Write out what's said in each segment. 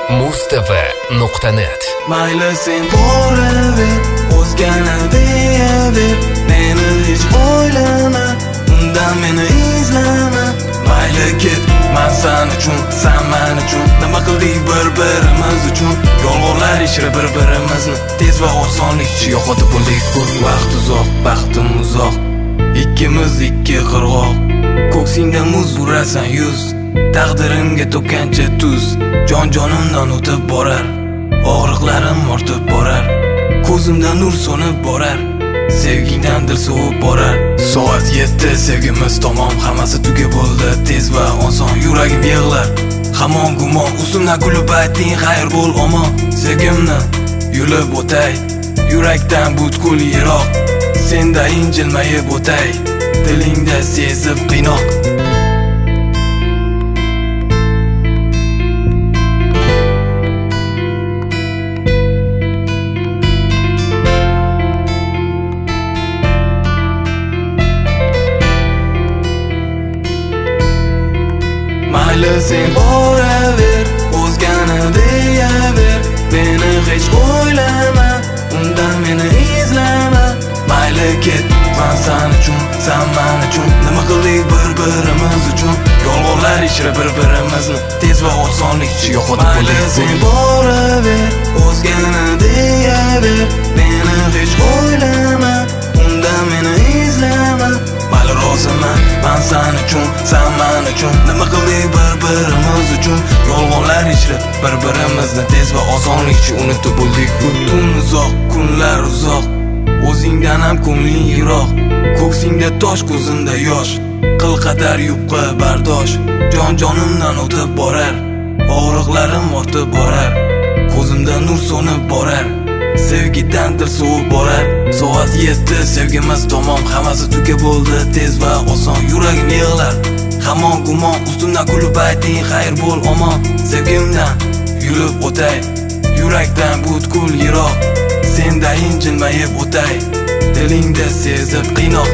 Mustafa.net Mayli sen boraver, o'zgani deyaver, meni hech o'ylama, undan meni izlama. Mayli ket, men sen uchun, sen men uchun, nima qildik bir-birimiz uchun. Yolg'onlar ichra bir-birimizni tez va osonlikcha yo'qotib bo'ldik. Bu vaqt uzoq, baxtim uzoq, ikkimiz ikki qirg'oq. Ko'ksingda muz urasan yuz, taqdirimga to'kkancha tuz. Jon-jonimdan o'tib borar, og'riqlarim ortib borar, ko'zimdan nur so'nib borar, sevgingdan dil sovib borar. Soat 7 sevgimiz tamom, hammasi tuga bo'ldi tez va oson. Yuragim yig'lar, hamon gumon, ustimdan kulib ayting xayr bo'l omon. Sevgimni yulib o'tay, yurakdan butkul yiroq, senda injilmayib o'tay, dilingda sezib qiynoq. Mayli sen boraver, o'zgani deyaver, meni hech o'ylama, undan meni izlama. Mayli ket, men sen uchun, sen men uchun, nima qildik bir-birimiz uchun. Yolg'onlar ichra bir-birimizni tez va osonlikcha yo'qotib bo'ldik. Mayli sen boraver, o'zgani deyaver, meni hech o'ylama, undan meni izlama. Mayli roziman, men sen uchun, sen men uchun, nima qildik bir-birimiz uchun. Yolg'onlar ichra bir-birimizni tez va osonlikcha unutib bo'ldik. Tun uzoq, kunlar uzoq, o'zingdan ham ko'ngling yiroq, ko'ksingda tosh, ko'zimda yosh, qil qadar yupqa bardosh. Jon-jonimdan o'tib borar, og'riqlarim ortib borar, ko'zimda nur so'nib borar, sevgidan dil sovib borar. Soat 7 sevgimiz tamom, hammasi tuga bo'ldi tez va oson. Yuragim yig'lar, hamon gumon, ustimdan kulib ayting xayr bo'l omon. Sevgimdan yulib o'tay, yurakdan butkul yiroq, senda injilmayib o'tay, dilingda sezib qiynoq.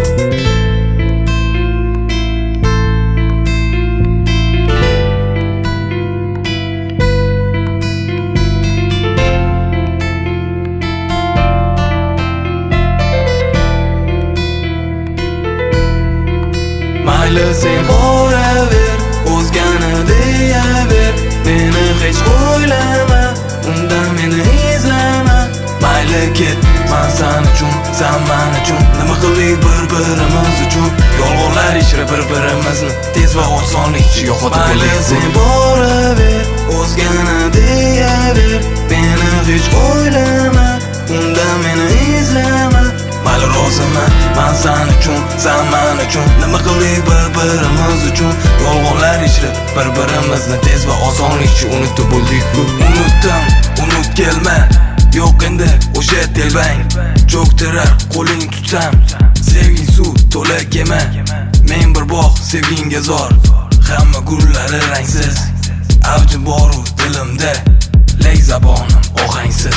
Mayli sen boraver, o'zgani deyaver, meni hech o'ylama, undan meni izlama. Mayli ket, men sen uchun, sen men uchun, nima qildik bir-birimiz uchun. Yolg'onlar ichra bir-birimizni tez va osonlikcha yo'qotib bo'ldik. Mayli sen boraver, o'zgani deyaver, meni hech o'ylama, undan meni izlama. Mayli roziman, men sen uchun, sen men uchun, nima qildik bir-birimiz uchun. Yolg'onlar ichra bir-birimizni tez va osonlikcha unutib bo'ldik. Unutdim, unut kelma, yo'q endi o'sha telbang, cho'ktirar qo'ling tutsam, sevging suv to'la kema. Men bir bog' sevgingga zor, hamma gullari rangsiz, avji boru dilimda, lek zabonim ohangsiz.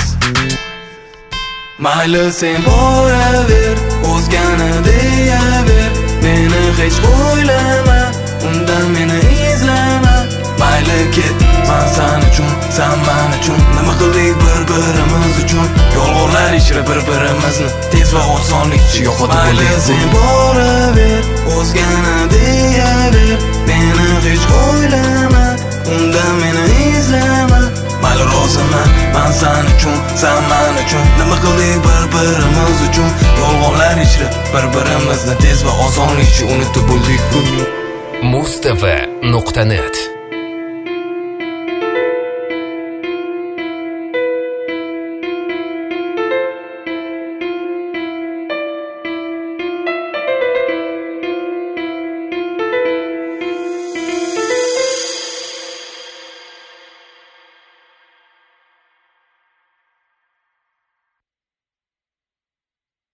Mayli sen boraver, o'zgani deyaver, meni hech o'ylama, undan meni izlama. Mayli ket, men sen uchun, sen men uchun, nima qildik bir-birimiz uchun. Yolg'onlar ichra bir-birimizni tez va osonlikcha yo'qotib bo'ldik. Mayli sen boraver, o'zgani deyaver, meni hech o'ylama, undan meni izlama. Mayli roziman, men sen uchun, sen men uchun, nima qildik bir-birimiz uchun. Yolg'onlar ichra bir-birimizni tez va osonlikcha unutib bo'ldik. Mustafa.net